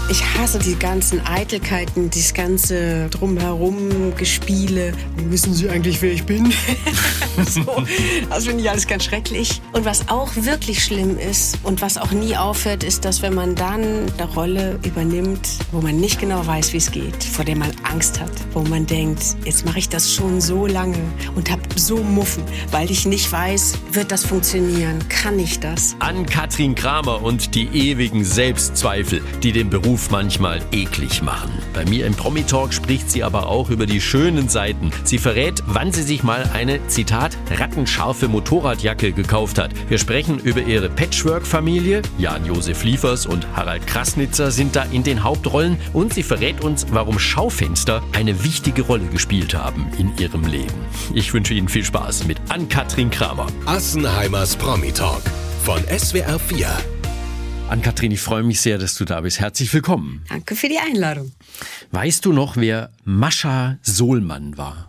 Ich hasse die ganzen Eitelkeiten, dieses ganze Drumherum Gespiele. Wissen Sie eigentlich, wer ich bin? So, das finde ich alles ganz schrecklich. Und was auch wirklich schlimm ist und was auch nie aufhört, ist, dass wenn man dann eine Rolle übernimmt, wo man nicht genau weiß, wie es geht, vor der man Angst hat, wo man denkt, jetzt mache ich das schon so lange und habe so Muffen, weil ich nicht weiß, wird das funktionieren, kann ich das? Ann-Kathrin Kramer und die ewigen Selbstzweifel, die den Beruf manchmal eklig machen. Bei mir im Promi-Talk spricht sie aber auch über die schönen Seiten. Sie verrät, wann sie sich mal eine, Zitat, rattenscharfe Motorradjacke gekauft hat. Wir sprechen über ihre Patchwork-Familie. Jan-Josef Liefers und Harald Krasnitzer sind da in den Hauptrollen. Und sie verrät uns, warum Schaufenster eine wichtige Rolle gespielt haben in ihrem Leben. Ich wünsche Ihnen viel Spaß mit Ann-Kathrin Kramer. Assenheimers Promi-Talk von SWR 4. Ann-Kathrin, ich freue mich sehr, dass du da bist. Herzlich willkommen. Danke für die Einladung. Weißt du noch, wer Mascha Sohlmann war?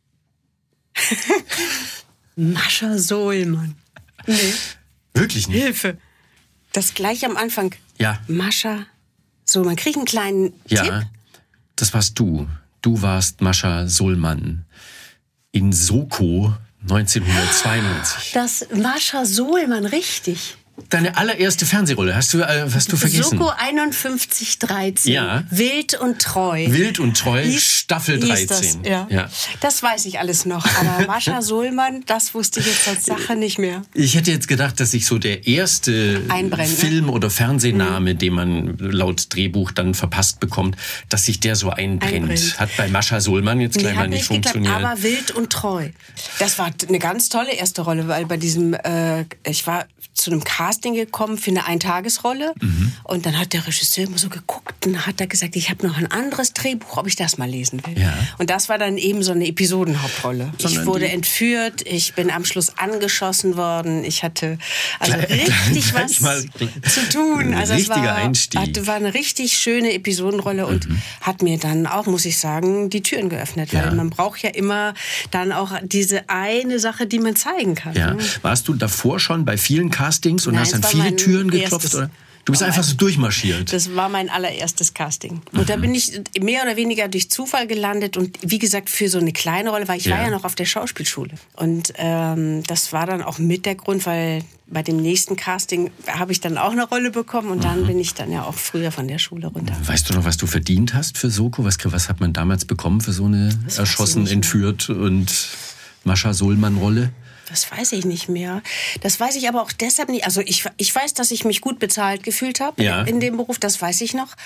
Mascha Sohlmann. Nee. Wirklich nicht? Hilfe. Das gleich am Anfang. Ja. Mascha Sohlmann. Krieg einen kleinen Tipp? Ja, das warst du. Du warst Mascha Sohlmann in Soko 1992. Das Mascha Sohlmann, richtig. Deine allererste Fernsehrolle, hast du vergessen? Soko 5113. Ja. Wild und treu. Wild und treu, Hieß- Staffel hieß 13. Das, ja. Das weiß ich alles noch. Aber Mascha Sohlmann, das wusste ich jetzt als Sache nicht mehr. Ich hätte jetzt gedacht, dass sich so der erste Film- oder Fernsehname, den man laut Drehbuch dann verpasst bekommt, dass sich der so einbrennt. Hat bei Mascha Sohlmann jetzt gleich mal nicht funktioniert. Geklappt, aber Wild und treu. Das war eine ganz tolle erste Rolle, weil bei diesem, ich war zu einem Casting gekommen für eine Eintagesrolle und dann hat der Regisseur immer so geguckt und hat er gesagt, ich habe noch ein anderes Drehbuch, ob ich das mal lesen will. Ja. Und das war dann eben so eine Episodenhauptrolle. Ich wurde entführt, ich bin am Schluss angeschossen worden, ich hatte also richtig was zu tun. Also richtiger Einstieg. War eine richtig schöne Episodenrolle und hat mir dann auch, muss ich sagen, die Türen geöffnet, weil man braucht ja immer dann auch diese eine Sache, die man zeigen kann. Ja. Warst du davor schon bei vielen Castings und Nein, hast an es war viele mein Türen geklopft? erstes. Oder? Du bist einfach so durchmarschiert. Das war mein allererstes Casting. Und da bin ich mehr oder weniger durch Zufall gelandet. Und wie gesagt, für so eine kleine Rolle, weil ich war ja noch auf der Schauspielschule. Und das war dann auch mit der Grund, weil bei dem nächsten Casting habe ich dann auch eine Rolle bekommen. Und dann bin ich dann ja auch früher von der Schule runter. Weißt du noch, was du verdient hast für Soko? Was hat man damals bekommen für so eine erschossen, entführt und Mascha Sohlmann-Rolle? Das weiß ich nicht mehr. Das weiß ich aber auch deshalb nicht. Also ich weiß, dass ich mich gut bezahlt gefühlt habe in dem Beruf. Das weiß ich noch.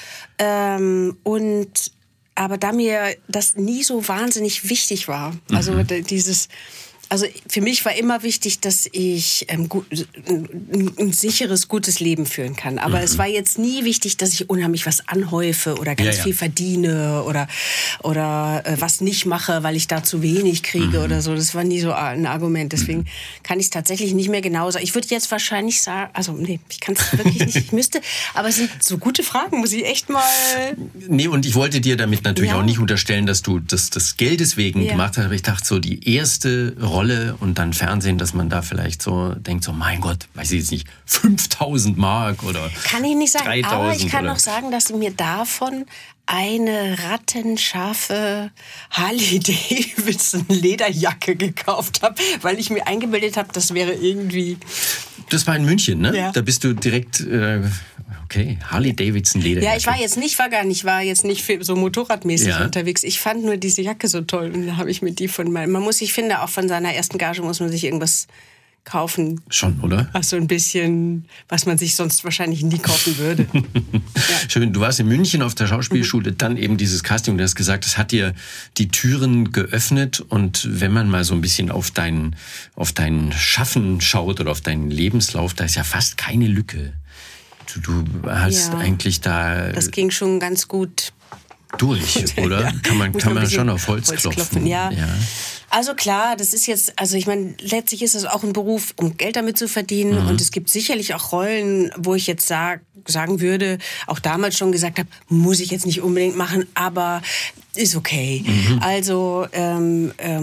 Aber da mir das nie so wahnsinnig wichtig war, also also für mich war immer wichtig, dass ich ein sicheres, gutes Leben führen kann. Aber es war jetzt nie wichtig, dass ich unheimlich was anhäufe oder ganz viel verdiene oder was nicht mache, weil ich da zu wenig kriege oder so. Das war nie so ein Argument. Deswegen kann ich es tatsächlich nicht mehr genau sagen. Ich würde jetzt wahrscheinlich sagen, also nee, ich kann es wirklich nicht, ich müsste. Aber es sind so gute Fragen, muss ich echt mal... Nee, und ich wollte dir damit natürlich auch nicht unterstellen, dass du das des Geldes wegen gemacht hast. Aber ich dachte so, die erste Rolle und dann Fernsehen, dass man da vielleicht so denkt, so mein Gott, weiß ich jetzt nicht, 5.000 Mark oder kann ich nicht sagen, 3.000 aber ich kann oder noch sagen, dass mir davon eine rattenscharfe Harley-Davidson Lederjacke gekauft habe, weil ich mir eingebildet habe, das wäre irgendwie... Das war in München, ne? Ja. Da bist du direkt... Okay, Harley-Davidson Lederjacke. Ja, ich war jetzt nicht so motorradmäßig unterwegs. Ich fand nur diese Jacke so toll und da habe ich mir die ich finde, auch von seiner ersten Gage muss man sich irgendwas kaufen. Schon, oder? Ach, so ein bisschen, was man sich sonst wahrscheinlich nie kaufen würde. Schön, du warst in München auf der Schauspielschule, dann eben dieses Casting, du hast gesagt, es hat dir die Türen geöffnet und wenn man mal so ein bisschen auf dein Schaffen schaut oder auf deinen Lebenslauf, da ist ja fast keine Lücke. Du hast eigentlich da... Das ging schon ganz gut durch, oder? Ja. Kann man schon auf Holz klopfen. Ja. Also klar, das ist jetzt, also ich meine, letztlich ist es auch ein Beruf, um Geld damit zu verdienen. Und es gibt sicherlich auch Rollen, wo ich jetzt sagen würde, auch damals schon gesagt habe, muss ich jetzt nicht unbedingt machen, aber ist okay. Also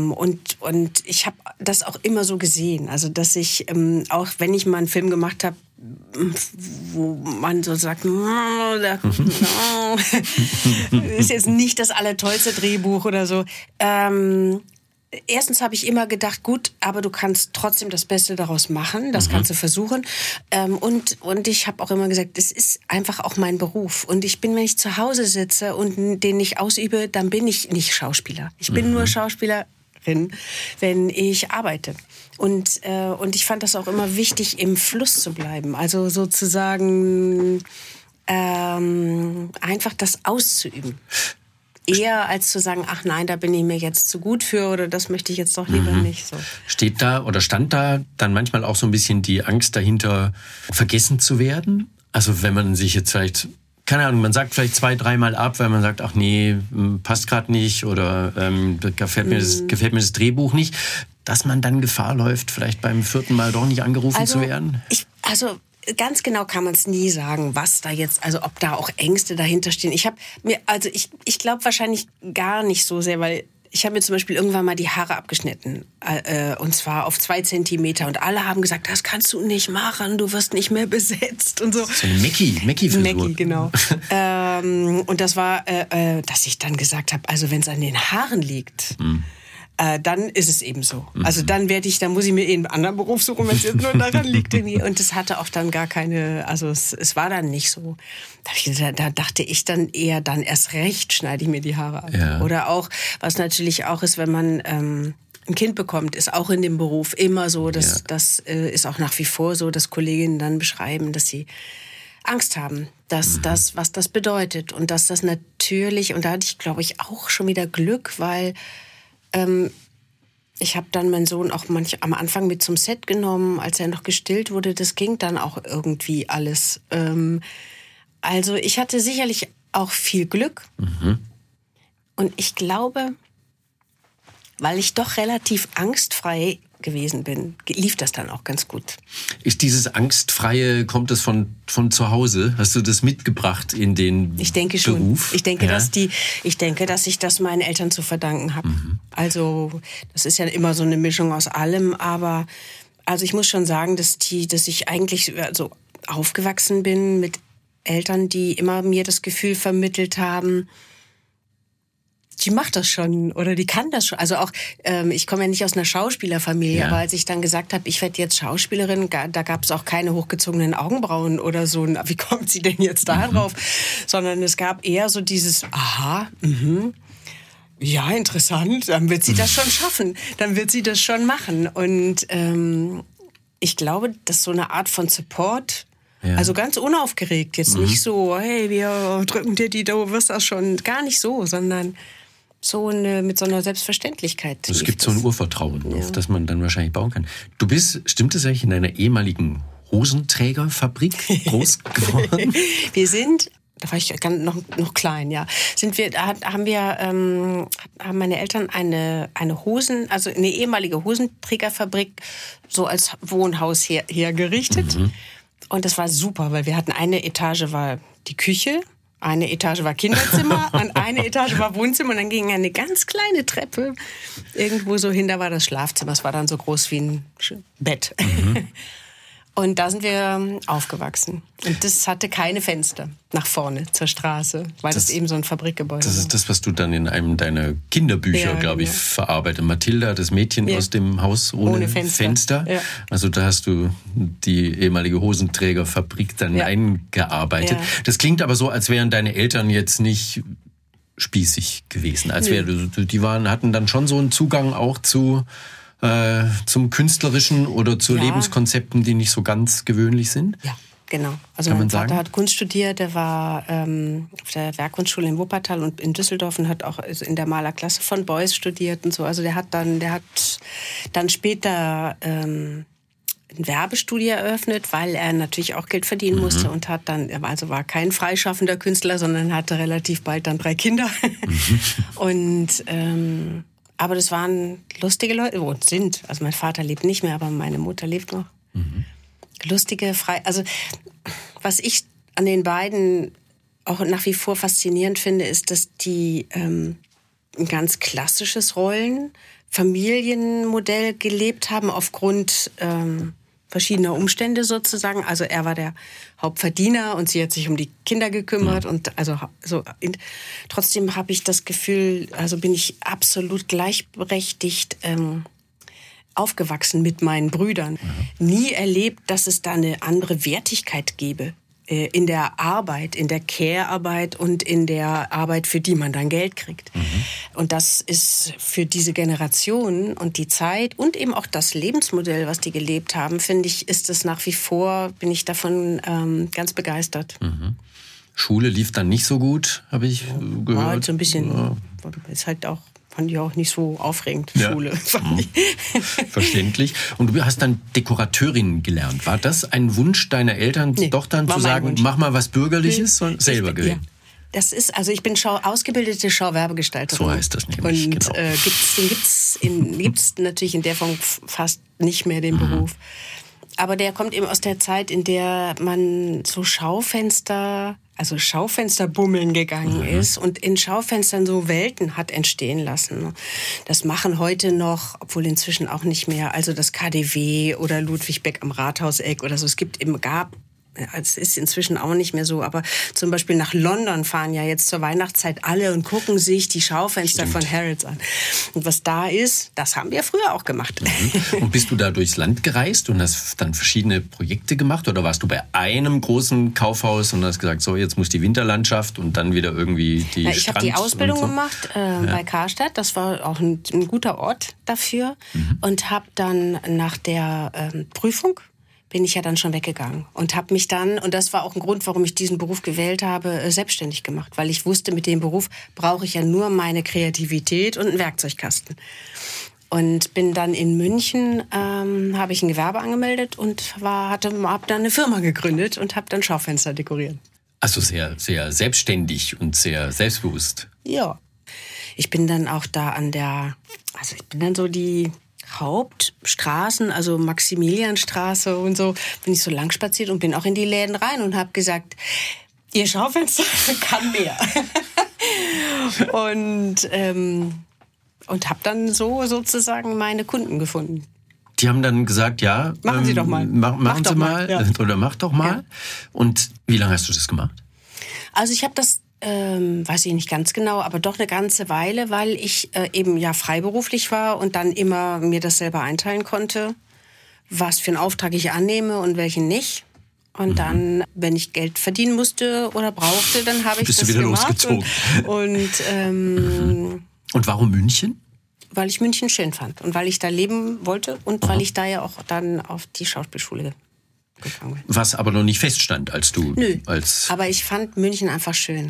und ich habe das auch immer so gesehen, also dass ich auch wenn ich mal einen Film gemacht habe, wo man so sagt, ist jetzt nicht das allertollste Drehbuch oder so. Erstens habe ich immer gedacht, gut, aber du kannst trotzdem das Beste daraus machen, das kannst du versuchen. Und ich habe auch immer gesagt, es ist einfach auch mein Beruf. Und ich bin, wenn ich zu Hause sitze und den nicht ausübe, dann bin ich nicht Schauspieler. Ich bin nur Schauspielerin, wenn ich arbeite. Und ich fand das auch immer wichtig, im Fluss zu bleiben. Also sozusagen einfach das auszuüben. Eher als zu sagen, ach nein, da bin ich mir jetzt zu gut für oder das möchte ich jetzt doch lieber nicht. So. Steht da oder stand da dann manchmal auch so ein bisschen die Angst dahinter, vergessen zu werden? Also wenn man sich jetzt vielleicht, keine Ahnung, man sagt vielleicht 2-3 Mal ab, weil man sagt, ach nee, passt gerade nicht oder gefällt mir das Drehbuch nicht, dass man dann Gefahr läuft, vielleicht beim 4. Mal doch nicht angerufen zu werden? Ganz genau kann man es nie sagen, was da jetzt, also ob da auch Ängste dahinter stehen. Ich glaube wahrscheinlich gar nicht so sehr, weil ich habe mir zum Beispiel irgendwann mal die Haare abgeschnitten. Und zwar auf 2 Zentimeter. Und alle haben gesagt, das kannst du nicht machen, du wirst nicht mehr besetzt und so. So eine Mackie-Frisur. Mackie, genau. Und das war, dass ich dann gesagt habe, also wenn es an den Haaren liegt, dann ist es eben so. Also dann muss ich mir einen anderen Beruf suchen, wenn es jetzt nur daran liegt. Und es hatte auch dann gar keine, also es war dann nicht so. Da dachte ich dann eher, dann erst recht schneide ich mir die Haare ab. Ja. Oder auch, was natürlich auch ist, wenn man ein Kind bekommt, ist auch in dem Beruf immer so, das ist auch nach wie vor so, dass Kolleginnen dann beschreiben, dass sie Angst haben, dass was das bedeutet. Und dass das natürlich, und da hatte ich, glaube ich, auch schon wieder Glück, weil ich habe dann meinen Sohn auch am Anfang mit zum Set genommen, als er noch gestillt wurde. Das ging dann auch irgendwie alles. Also ich hatte sicherlich auch viel Glück. Und ich glaube, weil ich doch relativ angstfrei gewesen bin, lief das dann auch ganz gut. Ist dieses Angstfreie, kommt das von zu Hause? Hast du das mitgebracht in den Beruf? Ich denke schon. Ich denke, dass ich das meinen Eltern zu verdanken habe. Also das ist ja immer so eine Mischung aus allem, aber also ich muss schon sagen, dass ich eigentlich so aufgewachsen bin mit Eltern, die immer mir das Gefühl vermittelt haben, die macht das schon oder die kann das schon. Also auch, ich komme ja nicht aus einer Schauspielerfamilie, aber als ich dann gesagt habe, ich werde jetzt Schauspielerin, da gab es auch keine hochgezogenen Augenbrauen oder so. Wie kommt sie denn jetzt da drauf? Sondern es gab eher so dieses, ja, interessant, dann wird sie das schon schaffen, dann wird sie das schon machen. Und ich glaube, dass so eine Art von Support, also ganz unaufgeregt, jetzt nicht so, hey, wir drücken dir du wirst das schon, gar nicht so, sondern mit so einer Selbstverständlichkeit. Es gibt so ein Urvertrauen, auf das man dann wahrscheinlich bauen kann. Du bist, stimmt es eigentlich, in einer ehemaligen Hosenträgerfabrik groß geworden? Wir sind, da war ich noch klein, ja, haben meine Eltern eine ehemalige Hosenträgerfabrik so als Wohnhaus hergerichtet. Und das war super, weil wir hatten eine Etage war die Küche, eine Etage war Kinderzimmer und eine Etage war Wohnzimmer und dann ging eine ganz kleine Treppe irgendwo so hin, da war das Schlafzimmer, es war dann so groß wie ein Bett. Und da sind wir aufgewachsen. Und das hatte keine Fenster nach vorne zur Straße, weil das eben so ein Fabrikgebäude war. Das ist das, was du dann in einem deiner Kinderbücher, glaube ich, verarbeitet. Mathilda, das Mädchen aus dem Haus ohne Fenster. Ja. Also da hast du die ehemalige Hosenträgerfabrik dann eingearbeitet. Ja. Das klingt aber so, als wären deine Eltern jetzt nicht spießig gewesen. Als hatten dann schon so einen Zugang auch zum Künstlerischen oder zu Lebenskonzepten, die nicht so ganz gewöhnlich sind? Ja, genau. Also mein Vater hat Kunst studiert, der war auf der Werkkunstschule in Wuppertal und in Düsseldorf und hat auch in der Malerklasse von Beuys studiert und so. Also der hat dann später ein Werbestudio eröffnet, weil er natürlich auch Geld verdienen musste und hat dann, also war kein freischaffender Künstler, sondern hatte relativ bald dann 3 Kinder. Und aber das waren lustige Leute, sind. Also mein Vater lebt nicht mehr, aber meine Mutter lebt noch. Lustige, also was ich an den beiden auch nach wie vor faszinierend finde, ist, dass die ein ganz klassisches Familienmodell gelebt haben aufgrund verschiedener Umstände sozusagen. Also er war der Hauptverdiener und sie hat sich um die Kinder gekümmert. Und also so. Trotzdem habe ich das Gefühl, also bin ich absolut gleichberechtigt aufgewachsen mit meinen Brüdern. Nie erlebt, dass es da eine andere Wertigkeit gäbe. In der Arbeit, in der Care-Arbeit und in der Arbeit, für die man dann Geld kriegt. Und das ist für diese Generation und die Zeit und eben auch das Lebensmodell, was die gelebt haben, finde ich, ist es nach wie vor, bin ich davon ganz begeistert. Schule lief dann nicht so gut, habe ich gehört. War halt so ein bisschen, ist halt auch, fand ich auch nicht so aufregend, Schule. Verständlich. Und du hast dann Dekorateurin gelernt. War das ein Wunsch deiner Eltern, doch dann zu sagen, mach mal was Bürgerliches, sondern selber gewählt? Ja. Das ist, also ich bin ausgebildete Schauwerbegestalterin. So heißt das nämlich, und genau. Gibt's natürlich in der Form fast nicht mehr, den Beruf. Aber der kommt eben aus der Zeit, in der man so Schaufensterbummeln gegangen ist und in Schaufenstern so Welten hat entstehen lassen. Das machen heute noch, obwohl inzwischen auch nicht mehr, also das KaDeWe oder Ludwig Beck am Rathauseck oder so. Es ist inzwischen auch nicht mehr so, aber zum Beispiel nach London fahren ja jetzt zur Weihnachtszeit alle und gucken sich die Schaufenster von Harrods an. Und was da ist, das haben wir früher auch gemacht. Und bist du da durchs Land gereist und hast dann verschiedene Projekte gemacht? Oder warst du bei einem großen Kaufhaus und hast gesagt, so jetzt muss die Winterlandschaft und dann wieder irgendwie die Strand? Ich habe die Ausbildung gemacht bei Karstadt. Das war auch ein guter Ort dafür. Und habe dann nach der Prüfung bin ich ja dann schon weggegangen und habe mich dann, und das war auch ein Grund, warum ich diesen Beruf gewählt habe, selbstständig gemacht, weil ich wusste, mit dem Beruf brauche ich ja nur meine Kreativität und einen Werkzeugkasten. Und bin dann in München, habe ich ein Gewerbe angemeldet und habe dann eine Firma gegründet und habe dann Schaufenster dekoriert. Also sehr, sehr selbstständig und sehr selbstbewusst. Ja. Ich bin dann auch da so die Hauptstraßen, also Maximilianstraße und so, bin ich so lang spaziert und bin auch in die Läden rein und habe gesagt, ihr Schaufenster kann mehr. und habe dann so sozusagen meine Kunden gefunden. Die haben dann gesagt, ja, machen Sie doch mal. Machen Sie mal. Ja. Oder mach doch mal. Ja. Und wie lange hast du das gemacht? Also ich habe das weiß ich nicht ganz genau, aber doch eine ganze Weile, weil ich eben ja freiberuflich war und dann immer mir das selber einteilen konnte, was für einen Auftrag ich annehme und welchen nicht. Und dann, wenn ich Geld verdienen musste oder brauchte, dann habe ich das gemacht. Und warum München? Weil ich München schön fand und weil ich da leben wollte und weil ich da ja auch dann auf die Schauspielschule gegangen bin. Was aber noch nicht feststand, als du... Nö, aber ich fand München einfach schön.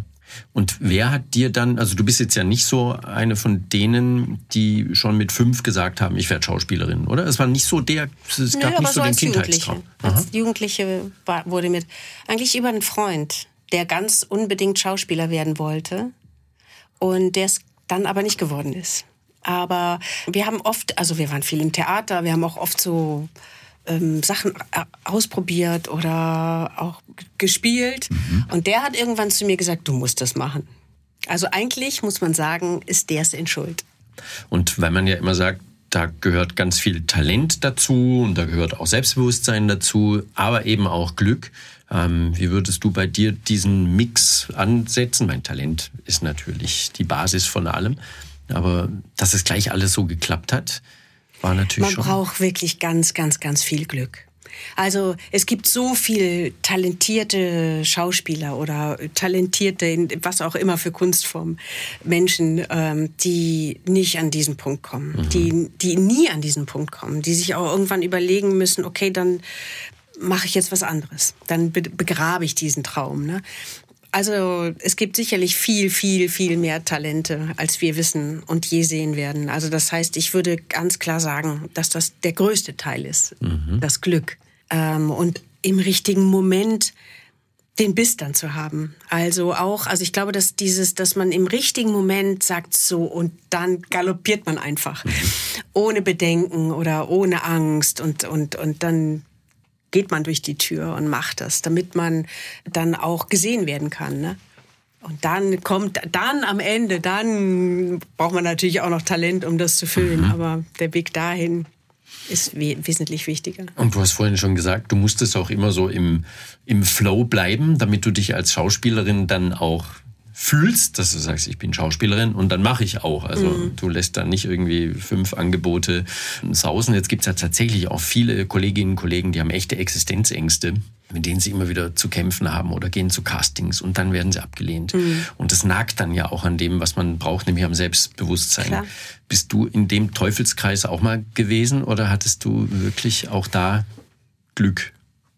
Und wer hat dir dann, also du bist jetzt ja nicht so eine von denen, die schon mit 5 gesagt haben, ich werde Schauspielerin, oder? Es war nicht so gab nicht so den Kindheitstraum. Als Jugendliche wurde mir eigentlich über einen Freund, der ganz unbedingt Schauspieler werden wollte und der es dann aber nicht geworden ist. Aber wir waren viel im Theater, wir haben auch oft so Sachen ausprobiert oder auch gespielt. Und der hat irgendwann zu mir gesagt, du musst das machen. Also eigentlich, muss man sagen, ist der es in Schuld. Und weil man ja immer sagt, da gehört ganz viel Talent dazu und da gehört auch Selbstbewusstsein dazu, aber eben auch Glück. Wie würdest du bei dir diesen Mix ansetzen? Mein Talent ist natürlich die Basis von allem, aber dass es gleich alles so geklappt hat, war natürlich schon... Man braucht wirklich ganz, ganz, ganz viel Glück. Also es gibt so viel talentierte Schauspieler oder talentierte, was auch immer für Kunstformen, Menschen, die nicht an diesen Punkt kommen, die nie an diesen Punkt kommen, die sich auch irgendwann überlegen müssen, okay, dann mache ich jetzt was anderes, dann begrabe ich diesen Traum, ne? Also es gibt sicherlich viel, viel, viel mehr Talente, als wir wissen und je sehen werden. Also das heißt, ich würde ganz klar sagen, dass das der größte Teil ist, das Glück. Und im richtigen Moment den Biss dann zu haben. Also ich glaube, dass man im richtigen Moment sagt so und dann galoppiert man einfach. Ohne Bedenken oder ohne Angst und dann geht man durch die Tür und macht das, damit man dann auch gesehen werden kann, ne? Und dann am Ende, dann braucht man natürlich auch noch Talent, um das zu füllen, aber der Weg dahin. ist wesentlich wichtiger. Und du hast vorhin schon gesagt, du musstest auch immer so im Flow bleiben, damit du dich als Schauspielerin dann auch fühlst, dass du sagst, ich bin Schauspielerin und dann mache ich auch. Also du lässt dann nicht irgendwie 5 Angebote sausen. Jetzt gibt es ja tatsächlich auch viele Kolleginnen und Kollegen, die haben echte Existenzängste, mit denen sie immer wieder zu kämpfen haben oder gehen zu Castings und dann werden sie abgelehnt. Und das nagt dann ja auch an dem, was man braucht, nämlich am Selbstbewusstsein. Klar. Bist du in dem Teufelskreis auch mal gewesen oder hattest du wirklich auch da Glück?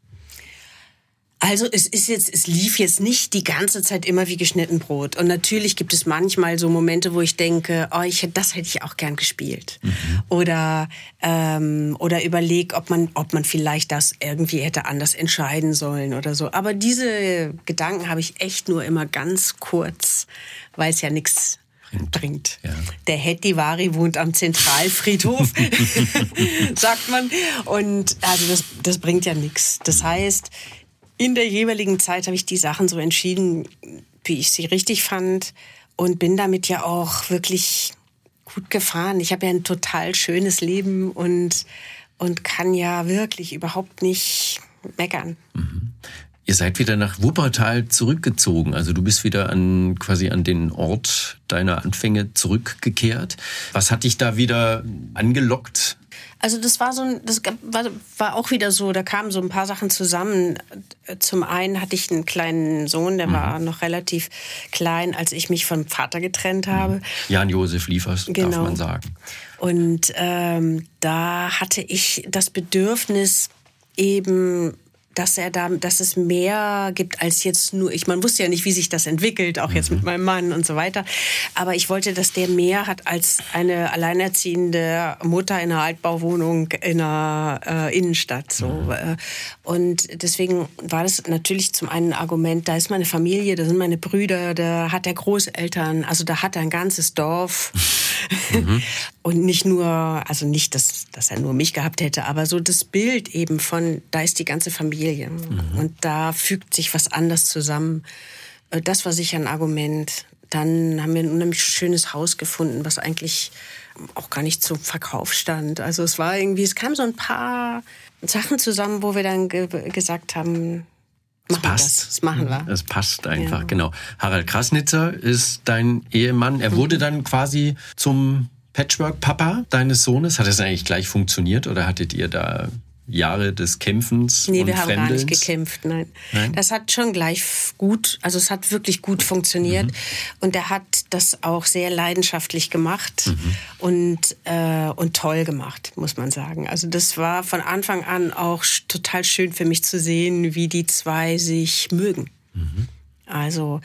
Also es lief jetzt nicht die ganze Zeit immer wie geschnitten Brot. Und natürlich gibt es manchmal so Momente, wo ich denke, das hätte ich auch gern gespielt. Oder überleg, ob man vielleicht das irgendwie hätte anders entscheiden sollen oder so. Aber diese Gedanken habe ich echt nur immer ganz kurz, weil es ja nichts bringt. Ja. Der Hettivari wohnt am Zentralfriedhof, sagt man. Und also das bringt ja nichts. Das heißt, in der jeweiligen Zeit habe ich die Sachen so entschieden, wie ich sie richtig fand und bin damit ja auch wirklich gut gefahren. Ich habe ja ein total schönes Leben und kann ja wirklich überhaupt nicht meckern. Ihr seid wieder nach Wuppertal zurückgezogen. Also du bist wieder quasi an den Ort deiner Anfänge zurückgekehrt. Was hat dich da wieder angelockt? Also das war auch wieder so, da kamen so ein paar Sachen zusammen. Zum einen hatte ich einen kleinen Sohn, der war noch relativ klein, als ich mich vom Vater getrennt habe. Jan-Josef Liefers, genau. Darf man sagen. Und da hatte ich das Bedürfnis eben, dass es mehr gibt als jetzt nur, man wusste ja nicht, wie sich das entwickelt, auch jetzt mit meinem Mann und so weiter. Aber ich wollte, dass der mehr hat als eine alleinerziehende Mutter in einer Altbauwohnung in einer Innenstadt. So. Und deswegen war das natürlich zum einen ein Argument, da ist meine Familie, da sind meine Brüder, da hat er Großeltern, also da hat er ein ganzes Dorf. Und nicht nur, also nicht, dass er nur mich gehabt hätte, aber so das Bild eben von, da ist die ganze Familie. Und da fügt sich was anders zusammen. Das war sicher ein Argument. Dann haben wir ein unheimlich schönes Haus gefunden, was eigentlich auch gar nicht zum Verkauf stand. Also es kam so ein paar Sachen zusammen, wo wir dann gesagt haben, das machen wir. Es passt einfach, genau. Harald Krasnitzer ist dein Ehemann. Er wurde dann quasi zum Patchwork-Papa deines Sohnes. Hat das eigentlich gleich funktioniert oder hattet ihr da Jahre des Kämpfens und Fremdelns? Nee, wir haben gar nicht gekämpft, nein. Das hat schon gleich es hat wirklich gut funktioniert. Und er hat das auch sehr leidenschaftlich gemacht und toll gemacht, muss man sagen. Also das war von Anfang an auch total schön für mich zu sehen, wie die zwei sich mögen. Also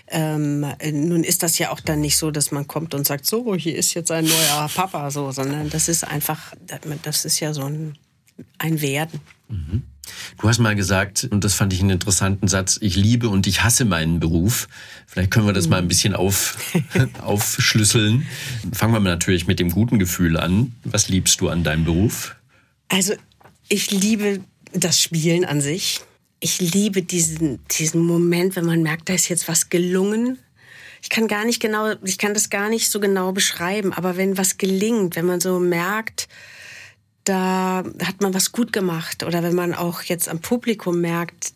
nun ist das ja auch dann nicht so, dass man kommt und sagt, so, hier ist jetzt ein neuer Papa, so, sondern das ist einfach, das ist ja so ein Werden. Du hast mal gesagt, und das fand ich einen interessanten Satz, ich liebe und ich hasse meinen Beruf. Vielleicht können wir das mal ein bisschen aufschlüsseln. Fangen wir mal natürlich mit dem guten Gefühl an. Was liebst du an deinem Beruf? Also ich liebe das Spielen an sich. Ich liebe diesen Moment, wenn man merkt, da ist jetzt was gelungen. Ich kann das gar nicht so genau beschreiben, aber wenn was gelingt, wenn man so merkt, da hat man was gut gemacht. Oder wenn man auch jetzt am Publikum merkt,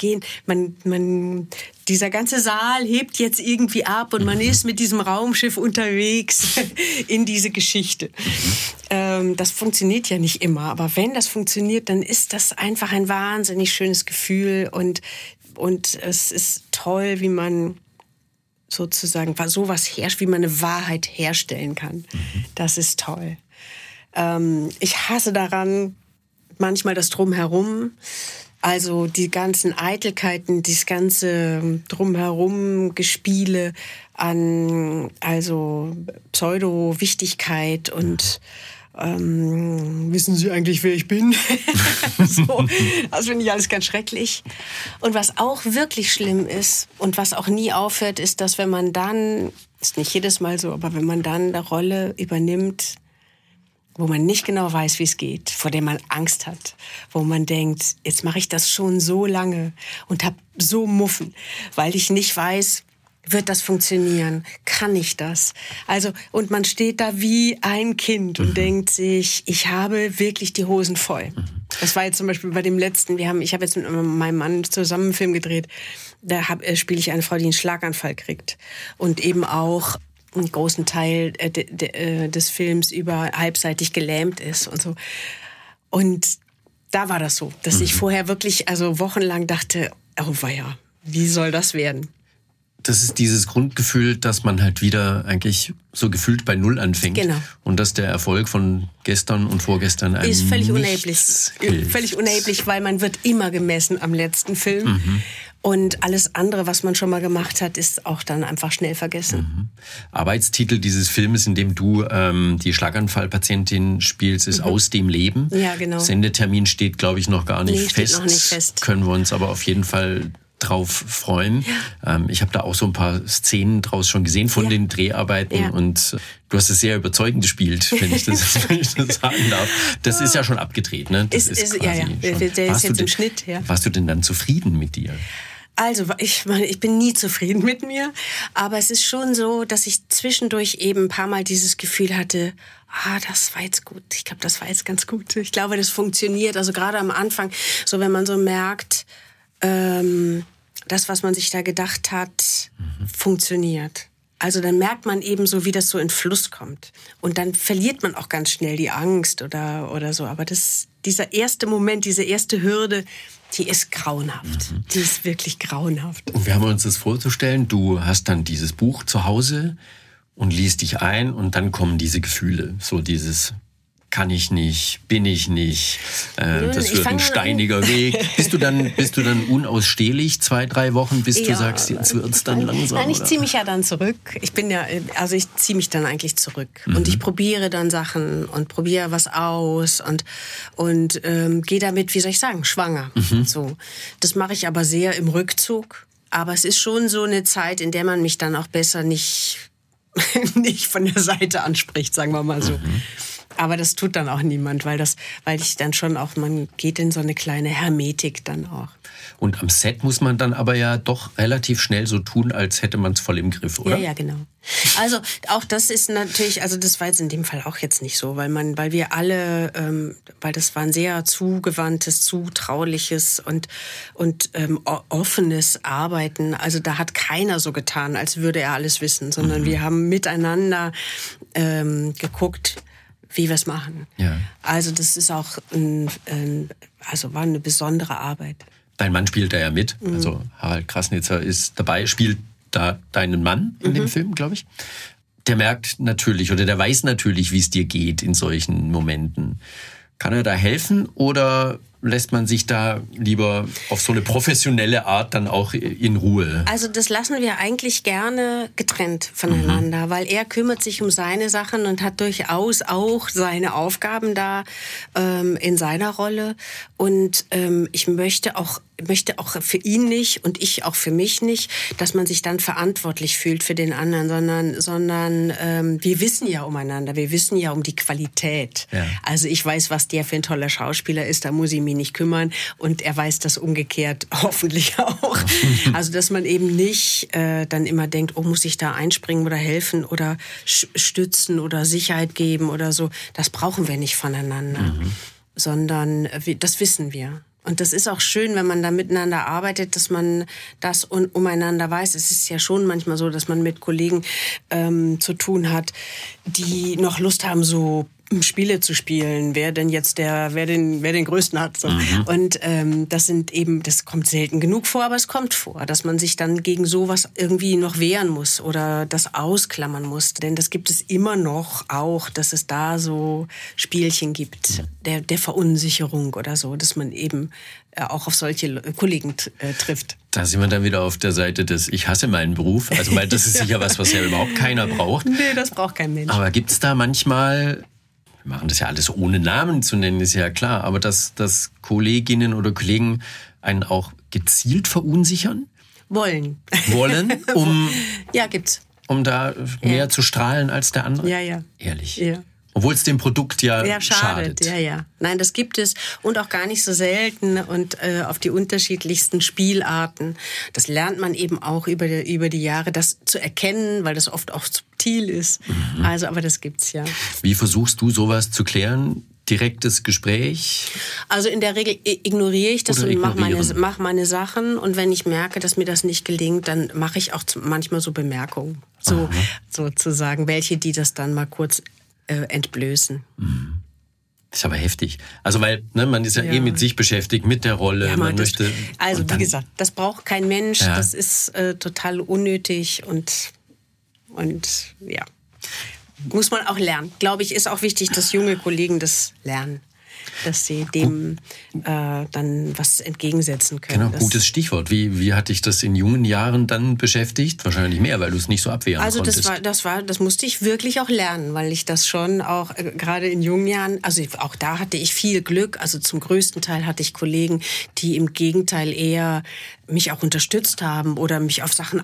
dieser ganze Saal hebt jetzt irgendwie ab und man ist mit diesem Raumschiff unterwegs in diese Geschichte. Das funktioniert ja nicht immer, aber wenn das funktioniert, dann ist das einfach ein wahnsinnig schönes Gefühl und es ist toll, wie man sozusagen wie man eine Wahrheit herstellen kann. Das ist toll. Ich hasse daran manchmal das Drumherum, also die ganzen Eitelkeiten, das ganze Drumherum-Gespiele an Pseudo-Wichtigkeit und wissen Sie eigentlich, wer ich bin? So, das finde ich alles ganz schrecklich. Und was auch wirklich schlimm ist und was auch nie aufhört, ist, dass wenn man dann, ist nicht jedes Mal so, aber wenn man dann eine Rolle übernimmt, wo man nicht genau weiß, wie es geht, vor der man Angst hat, wo man denkt, jetzt mache ich das schon so lange und habe so Muffen, weil ich nicht weiß, wird das funktionieren? Kann ich das? Also, und man steht da wie ein Kind und denkt sich, ich habe wirklich die Hosen voll. Das war jetzt zum Beispiel bei dem letzten, ich habe jetzt mit meinem Mann zusammen einen Film gedreht, da spiele ich eine Frau, die einen Schlaganfall kriegt und eben auch einen großen Teil des Films über halbseitig gelähmt ist und so. Und da war das so, dass ich vorher wirklich wochenlang dachte, oh weia, wie soll das werden? Das ist dieses Grundgefühl, dass man halt wieder eigentlich so gefühlt bei Null anfängt. Genau. Und dass der Erfolg von gestern und vorgestern einem ist völlig unerheblich. Hilft. Völlig unerheblich, weil man wird immer gemessen am letzten Film. Und alles andere, was man schon mal gemacht hat, ist auch dann einfach schnell vergessen. Arbeitstitel dieses Filmes, in dem du die Schlaganfallpatientin spielst, ist Aus dem Leben. Ja, genau. Sendetermin steht, glaube ich, noch gar nicht fest. Steht noch nicht fest. Können wir uns aber auf jeden Fall drauf freuen. Ja. Ich habe da auch so ein paar Szenen draus schon gesehen von den Dreharbeiten und du hast es sehr überzeugend gespielt, wenn ich das sagen darf. Das ist ja schon abgedreht, ne? Das ist quasi der ist jetzt im Schnitt. Ja. Warst du denn dann zufrieden mit dir? Also, ich bin nie zufrieden mit mir, aber es ist schon so, dass ich zwischendurch eben ein paar Mal dieses Gefühl hatte, das war jetzt gut. Ich glaube, das war jetzt ganz gut. Ich glaube, das funktioniert. Also gerade am Anfang, so wenn man so merkt, das, was man sich da gedacht hat, funktioniert. Also dann merkt man eben so, wie das so in Fluss kommt. Und dann verliert man auch ganz schnell die Angst oder so. Aber dieser erste Moment, diese erste Hürde, die ist grauenhaft. Die ist wirklich grauenhaft. Und wir haben uns das vorzustellen, du hast dann dieses Buch zu Hause und liest dich ein und dann kommen diese Gefühle. So dieses... Kann ich nicht, bin ich nicht, das wird ein steiniger Weg. Bist du dann unausstehlich 2-3 Wochen, bis du sagst, jetzt wird's dann langsam? Nein, ich ziehe mich ja dann zurück. Ich ziehe mich dann eigentlich zurück. Und ich probiere dann Sachen und probiere was aus und gehe damit, wie soll ich sagen, schwanger. So. Das mache ich aber sehr im Rückzug. Aber es ist schon so eine Zeit, in der man mich dann auch besser nicht von der Seite anspricht, sagen wir mal so. Aber das tut dann auch niemand, weil ich dann schon auch, man geht in so eine kleine Hermetik dann auch. Und am Set muss man dann aber ja doch relativ schnell so tun, als hätte man es voll im Griff, oder? Ja, genau. Also auch das ist natürlich, also das war jetzt in dem Fall auch jetzt nicht so, weil wir alle, weil das war ein sehr zugewandtes, zutrauliches und offenes Arbeiten. Also da hat keiner so getan, als würde er alles wissen, sondern wir haben miteinander geguckt, wie wir es machen. Ja. Also das ist auch war eine besondere Arbeit. Dein Mann spielt da ja mit, also Harald Krasnitzer ist dabei, spielt da deinen Mann in dem Film, glaube ich. Der merkt natürlich oder der weiß natürlich, wie es dir geht in solchen Momenten. Kann er da helfen oder lässt man sich da lieber auf so eine professionelle Art dann auch in Ruhe? Also das lassen wir eigentlich gerne getrennt voneinander, weil er kümmert sich um seine Sachen und hat durchaus auch seine Aufgaben da in seiner Rolle. Und ich möchte auch für ihn nicht und ich auch für mich nicht, dass man sich dann verantwortlich fühlt für den anderen, sondern wir wissen ja umeinander, wir wissen ja um die Qualität. Ja. Also ich weiß, was der für ein toller Schauspieler ist, da muss ich mich nicht kümmern und er weiß das umgekehrt hoffentlich auch. Also dass man eben nicht dann immer denkt, muss ich da einspringen oder helfen oder stützen oder Sicherheit geben oder so. Das brauchen wir nicht voneinander, sondern das wissen wir. Und das ist auch schön, wenn man da miteinander arbeitet, dass man das umeinander weiß. Es ist ja schon manchmal so, dass man mit Kollegen zu tun hat, die noch Lust haben, so Spiele zu spielen, wer den größten hat. So. Und das kommt selten genug vor, aber es kommt vor, dass man sich dann gegen sowas irgendwie noch wehren muss oder das ausklammern muss. Denn das gibt es immer noch auch, dass es da so Spielchen gibt, der Verunsicherung oder so, dass man eben auch auf solche Kollegen trifft. Da sind wir dann wieder auf der Seite des Ich hasse meinen Beruf. Also weil das ist sicher was ja überhaupt keiner braucht. Nee, das braucht kein Mensch. Aber gibt es da manchmal... Wir machen das ja alles ohne Namen zu nennen, ist ja klar. Aber dass Kolleginnen oder Kollegen einen auch gezielt verunsichern? Wollen, um ja, gibt's. Um da mehr zu strahlen als der andere? Ja. Ehrlich? Ja. Obwohl es dem Produkt ja schadet. Ja. Nein, das gibt es und auch gar nicht so selten und auf die unterschiedlichsten Spielarten. Das lernt man eben auch über die Jahre, das zu erkennen, weil das oft auch subtil ist. Also, aber das gibt's ja. Wie versuchst du sowas zu klären? Direktes Gespräch? Also in der Regel ignoriere ich das und mach meine Sachen. Und wenn ich merke, dass mir das nicht gelingt, dann mache ich auch manchmal so Bemerkungen. Sozusagen, welche die das dann mal kurz entblößen. Das ist aber heftig. Also weil man ist ja mit sich beschäftigt, mit der Rolle. Ja, möchte. Also wie gesagt, das braucht kein Mensch. Ja. Das ist total unnötig und ja. Muss man auch lernen. Glaube ich, ist auch wichtig, dass junge Kollegen das lernen. Dass sie dem dann was entgegensetzen können. Genau, gutes Stichwort. Wie hat dich das in jungen Jahren dann beschäftigt? Wahrscheinlich mehr, weil du es nicht so abwehren konntest. Also das musste ich wirklich auch lernen, weil ich das schon auch gerade in jungen Jahren, also auch da hatte ich viel Glück. Also zum größten Teil hatte ich Kollegen, die im Gegenteil eher mich auch unterstützt haben oder mich auf Sachen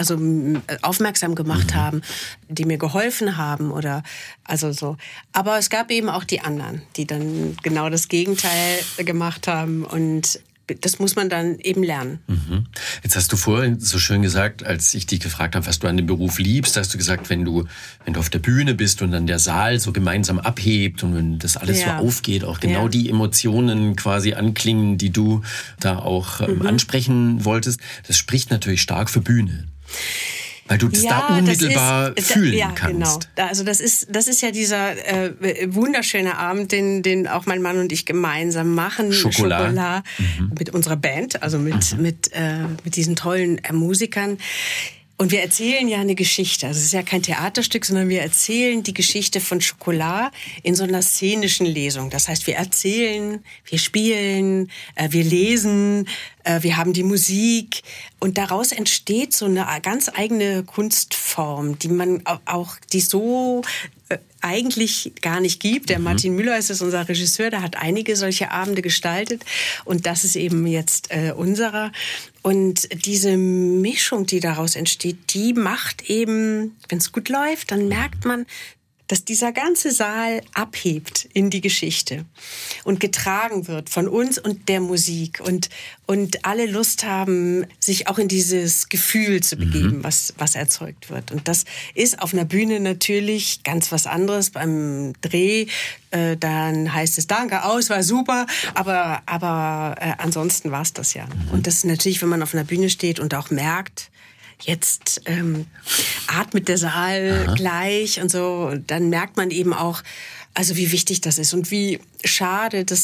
aufmerksam gemacht haben, die mir geholfen haben oder also so. Aber es gab eben auch die anderen, die dann genau das Gegenteil gemacht haben und das muss man dann eben lernen. Jetzt hast du vorhin so schön gesagt, als ich dich gefragt habe, was du an dem Beruf liebst, hast du gesagt, wenn du auf der Bühne bist und dann der Saal so gemeinsam abhebt und wenn das alles so aufgeht, auch genau die Emotionen quasi anklingen, die du da auch ansprechen wolltest, das spricht natürlich stark für Bühne. Weil du das da unmittelbar fühlen kannst. Genau. Also das ist ja dieser wunderschöne Abend, den auch mein Mann und ich gemeinsam machen. Schokolade. Mit unserer Band, also mit diesen tollen Musikern. Und wir erzählen ja eine Geschichte. Also es ist ja kein Theaterstück, sondern wir erzählen die Geschichte von Schokolade in so einer szenischen Lesung. Das heißt, wir erzählen, wir spielen, wir lesen, wir haben die Musik. Und daraus entsteht so eine ganz eigene Kunstform, die so eigentlich gar nicht gibt. Der Martin Müller ist unser Regisseur, der hat einige solche Abende gestaltet und das ist eben jetzt unserer. Und diese Mischung, die daraus entsteht, die macht eben, wenn es gut läuft, dann merkt man, dass dieser ganze Saal abhebt in die Geschichte und getragen wird von uns und der Musik und alle Lust haben, sich auch in dieses Gefühl zu begeben, was erzeugt wird. Und das ist auf einer Bühne natürlich ganz was anderes. Beim Dreh, dann heißt es Danke, war super, aber ansonsten war es das ja. Und das ist natürlich, wenn man auf einer Bühne steht und auch merkt, jetzt atmet der Saal gleich und so. Und dann merkt man eben auch, also wie wichtig das ist und wie schade, da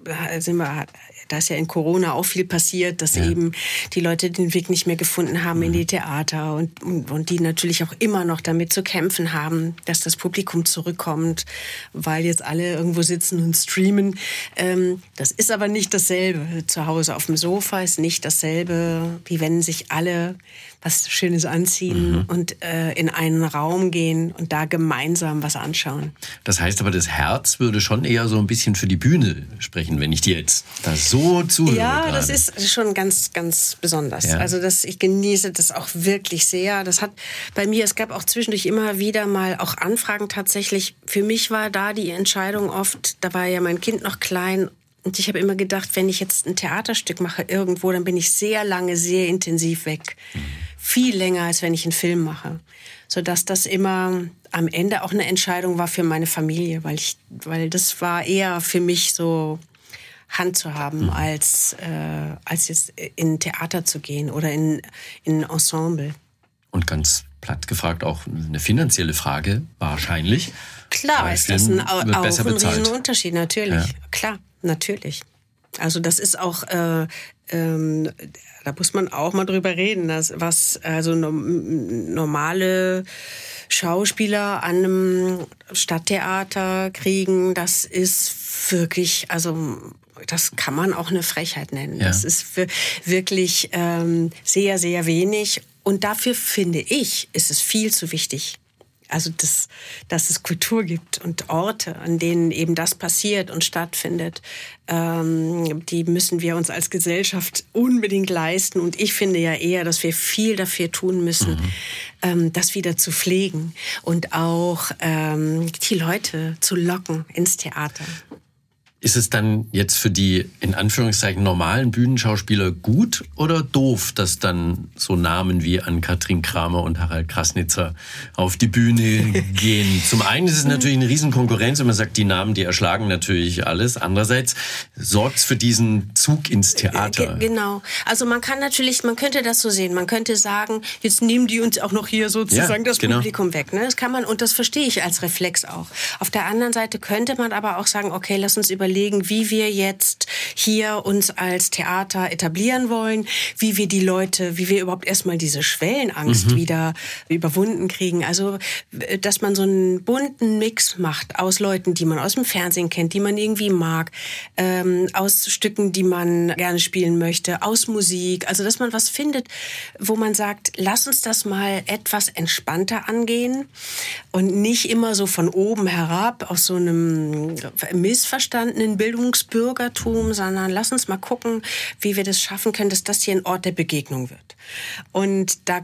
ist ja in Corona auch viel passiert, dass eben die Leute den Weg nicht mehr gefunden haben in die Theater und die natürlich auch immer noch damit zu kämpfen haben, dass das Publikum zurückkommt, weil jetzt alle irgendwo sitzen und streamen. Das ist aber nicht dasselbe. Zu Hause auf dem Sofa ist nicht dasselbe, wie wenn sich alle was Schönes anziehen und in einen Raum gehen und da gemeinsam was anschauen. Das heißt aber, das Herz würde schon eher so ein bisschen für die Bühne sprechen, wenn ich dir jetzt da so zuhöre. Ja, gerade. Das ist schon ganz, ganz besonders. Ja. Also ich genieße das auch wirklich sehr. Das hat bei mir, es gab auch zwischendurch immer wieder mal auch Anfragen tatsächlich. Für mich war da die Entscheidung oft, da war ja mein Kind noch klein. Und ich habe immer gedacht, wenn ich jetzt ein Theaterstück mache irgendwo, dann bin ich sehr lange, sehr intensiv weg. Viel länger, als wenn ich einen Film mache. Sodass das immer am Ende auch eine Entscheidung war für meine Familie. Weil das war eher für mich so Hand zu haben, als jetzt in Theater zu gehen oder in ein Ensemble. Und ganz platt gefragt auch eine finanzielle Frage, wahrscheinlich. Klar, ist das auch ein Riesenunterschied, natürlich. Ja. Klar, natürlich. Also das ist auch, da muss man auch mal drüber reden, was also normale Schauspieler an einem Stadttheater kriegen, das ist wirklich, also das kann man auch eine Frechheit nennen. Ja. Das ist wirklich sehr, sehr wenig und dafür finde ich, ist es viel zu wichtig. Also, dass es Kultur gibt und Orte, an denen eben das passiert und stattfindet, die müssen wir uns als Gesellschaft unbedingt leisten. Und ich finde ja eher, dass wir viel dafür tun müssen, das wieder zu pflegen und auch die Leute zu locken ins Theater. Ist es dann jetzt für die, in Anführungszeichen, normalen Bühnenschauspieler gut oder doof, dass dann so Namen wie Ann-Kathrin Kramer und Harald Krasnitzer auf die Bühne gehen? Zum einen ist es natürlich eine Riesenkonkurrenz, wenn man sagt, die Namen, die erschlagen natürlich alles. Andererseits sorgt es für diesen Zug ins Theater. Genau. Also man könnte das so sehen. Man könnte sagen, jetzt nehmen die uns auch noch hier sozusagen das Publikum weg. Ne? Das kann man, und das verstehe ich als Reflex auch. Auf der anderen Seite könnte man aber auch sagen, okay, lass uns überlegen, wie wir jetzt hier uns als Theater etablieren wollen, wie wir überhaupt erstmal diese Schwellenangst wieder überwunden kriegen. Also, dass man so einen bunten Mix macht aus Leuten, die man aus dem Fernsehen kennt, die man irgendwie mag, aus Stücken, die man gerne spielen möchte, aus Musik. Also, dass man was findet, wo man sagt, lass uns das mal etwas entspannter angehen und nicht immer so von oben herab aus so einem missverstandenen Bildungsbürgertum, sondern lass uns mal gucken, wie wir das schaffen können, dass das hier ein Ort der Begegnung wird. Und da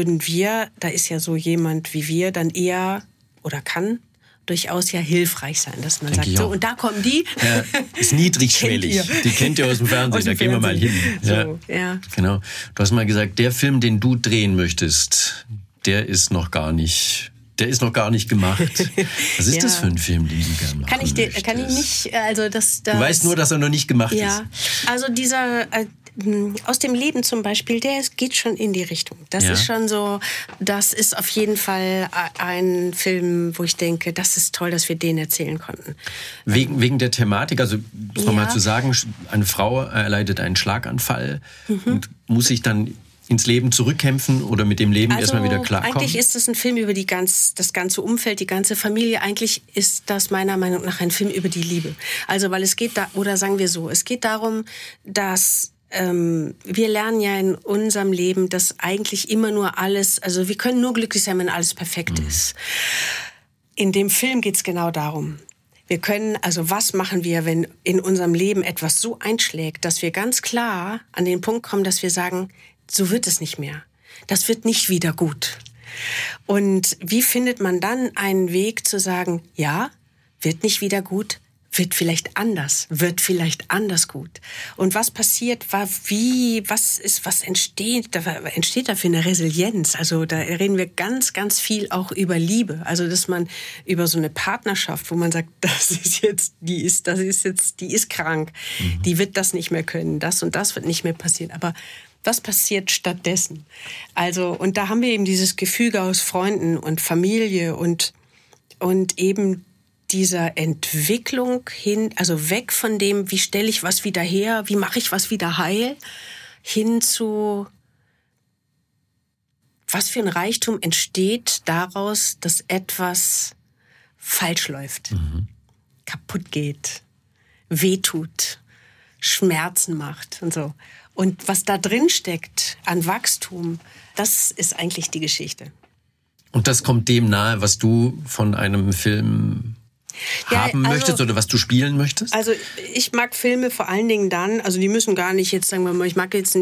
ist ja so jemand wie wir dann eher oder kann durchaus ja hilfreich sein, dass man sagt, so, und da kommen die. Ja, ist niedrigschwellig. Die kennt ihr aus dem Fernsehen, da gehen wir mal hin. So, ja. Genau. Du hast mal gesagt, der Film, den du drehen möchtest, der ist noch gar nicht gemacht. Was ist das für ein Film, den du gerne machen möchtest? Kann ich nicht, also das... Du weißt nur, dass er noch nicht gemacht ist. Ja, also dieser... aus dem Leben zum Beispiel, der geht schon in die Richtung. Das ist schon so, das ist auf jeden Fall ein Film, wo ich denke, das ist toll, dass wir den erzählen konnten. Wegen der Thematik, also nochmal zu sagen, eine Frau erleidet einen Schlaganfall und muss sich dann ins Leben zurückkämpfen oder mit dem Leben erstmal wieder klarkommen? Eigentlich ist das ein Film über das ganze Umfeld, die ganze Familie. Eigentlich ist das meiner Meinung nach ein Film über die Liebe. Also, weil es geht es geht darum, dass wir lernen ja in unserem Leben, dass eigentlich immer nur alles, also wir können nur glücklich sein, wenn alles perfekt ist. In dem Film geht es genau darum. Was machen wir, wenn in unserem Leben etwas so einschlägt, dass wir ganz klar an den Punkt kommen, dass wir sagen, so wird es nicht mehr. Das wird nicht wieder gut. Und wie findet man dann einen Weg zu sagen, ja, wird nicht wieder gut, wird vielleicht anders gut. Und was passiert, was entsteht da für eine Resilienz? Also da reden wir ganz, ganz viel auch über Liebe. Also dass man über so eine Partnerschaft, wo man sagt, die ist krank, die wird das nicht mehr können, das und das wird nicht mehr passieren. Aber was passiert stattdessen? Also, und da haben wir eben dieses Gefüge aus Freunden und Familie und eben dieser Entwicklung hin, also weg von dem, wie stelle ich was wieder her, wie mache ich was wieder heil, hin zu, was für ein Reichtum entsteht daraus, dass etwas falsch läuft, kaputt geht, wehtut, Schmerzen macht und so. Und was da drin steckt an Wachstum, das ist eigentlich die Geschichte. Und das kommt dem nahe, was du von einem Film haben möchtest oder was du spielen möchtest? Also ich mag Filme vor allen Dingen dann, also die müssen gar nicht jetzt, sagen wir mal,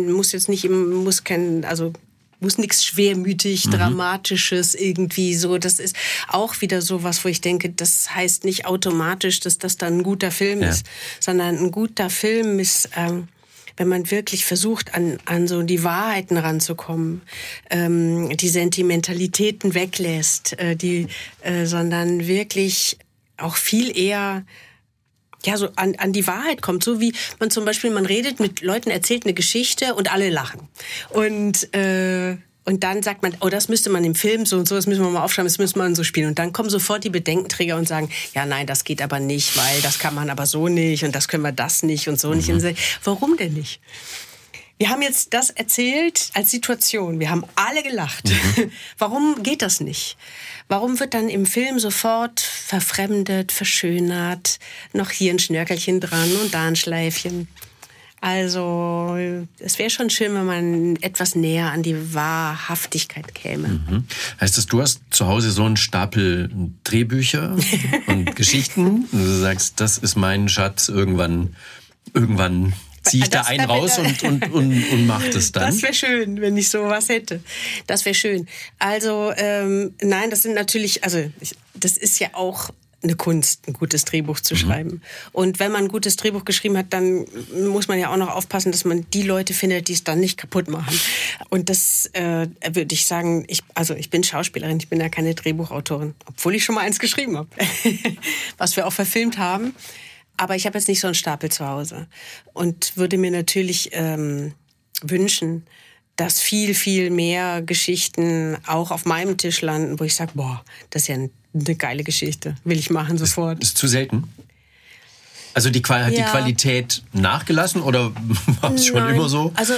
muss nichts schwermütig, Dramatisches irgendwie so. Das ist auch wieder so was, wo ich denke, das heißt nicht automatisch, dass das dann ein guter Film ist, sondern ein guter Film ist, wenn man wirklich versucht, an so die Wahrheiten ranzukommen, die Sentimentalitäten weglässt, sondern wirklich auch viel eher so an die Wahrheit kommt. So wie man zum Beispiel, man redet mit Leuten, erzählt eine Geschichte und alle lachen. Und dann sagt man, oh, das müsste man im Film so und so, das müssen wir mal aufschreiben, das müssen wir so spielen. Und dann kommen sofort die Bedenkenträger und sagen, ja, nein, das geht aber nicht, weil das kann man aber so nicht und das können wir das nicht und so nicht. Und sagen, warum denn nicht? Wir haben jetzt das erzählt als Situation. Wir haben alle gelacht. Warum geht das nicht? Warum wird dann im Film sofort verfremdet, verschönert, noch hier ein Schnörkelchen dran und da ein Schleifchen? Also es wäre schon schön, wenn man etwas näher an die Wahrhaftigkeit käme. Mhm. Heißt das, du hast zu Hause so einen Stapel Drehbücher und Geschichten und du sagst, das ist mein Schatz, irgendwann ziehe ich da einen raus und mach das dann? Das wäre schön, wenn ich sowas hätte. Das wäre schön. Also nein, das sind natürlich, das ist ja auch eine Kunst, ein gutes Drehbuch zu schreiben. Und wenn man ein gutes Drehbuch geschrieben hat, dann muss man ja auch noch aufpassen, dass man die Leute findet, die es dann nicht kaputt machen. Und das würde ich sagen, ich bin Schauspielerin, ich bin ja keine Drehbuchautorin, obwohl ich schon mal eins geschrieben habe, was wir auch verfilmt haben. Aber ich habe jetzt nicht so einen Stapel zu Hause und würde mir natürlich wünschen, dass viel, viel mehr Geschichten auch auf meinem Tisch landen, wo ich sage, boah, das ist ja eine geile Geschichte, will ich machen sofort. Ist zu selten? Also hat die Qualität nachgelassen oder war es schon immer so? Also,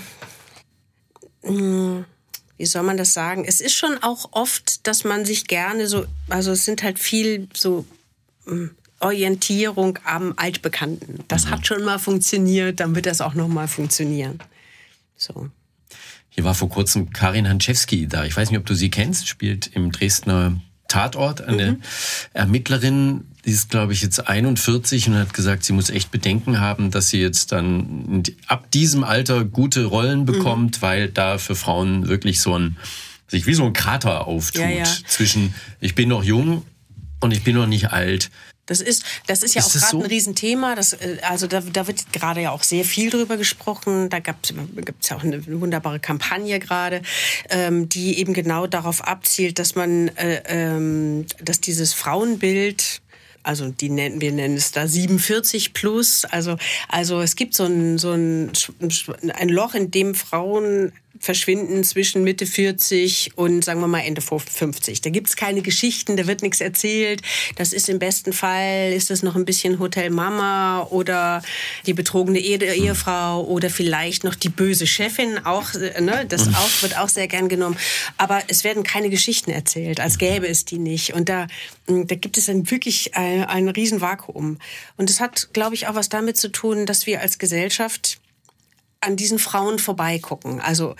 wie soll man das sagen? Es ist schon auch oft, dass man sich gerne es sind halt viel so Orientierung am Altbekannten. Das hat schon mal funktioniert, dann wird das auch noch mal funktionieren. So. Hier war vor kurzem Karin Hanczewski da. Ich weiß nicht, ob du sie kennst, spielt im Dresdner Tatort eine Ermittlerin, die ist, glaube ich, jetzt 41 und hat gesagt, sie muss echt Bedenken haben, dass sie jetzt dann ab diesem Alter gute Rollen bekommt, weil da für Frauen wirklich sich wie so ein Krater auftut zwischen ich bin noch jung und ich bin noch nicht alt. Das ist ja auch gerade ein Riesenthema. Da wird gerade ja auch sehr viel drüber gesprochen. Da gibt's ja auch eine wunderbare Kampagne gerade, die eben genau darauf abzielt, dass man, dass dieses Frauenbild, also wir nennen es da 47 plus, also es gibt so ein Loch, in dem Frauen verschwinden zwischen Mitte 40 und, sagen wir mal, Ende 50. Da gibt's keine Geschichten, da wird nichts erzählt. Das ist im besten Fall, ist das noch ein bisschen Hotel Mama oder die betrogene Ehefrau oder vielleicht noch die böse Chefin. Auch, wird auch sehr gern genommen. Aber es werden keine Geschichten erzählt, als gäbe es die nicht. Und da gibt es dann wirklich ein Riesenvakuum. Und das hat, glaube ich, auch was damit zu tun, dass wir als Gesellschaft an diesen Frauen vorbeigucken. Also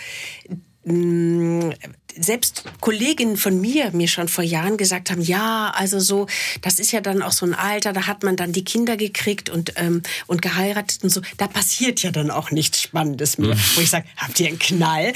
selbst Kolleginnen von mir schon vor Jahren gesagt haben, ja, also so, das ist ja dann auch so ein Alter, da hat man dann die Kinder gekriegt und geheiratet und so. Da passiert ja dann auch nichts Spannendes mehr. Wo ich sage, habt ihr einen Knall?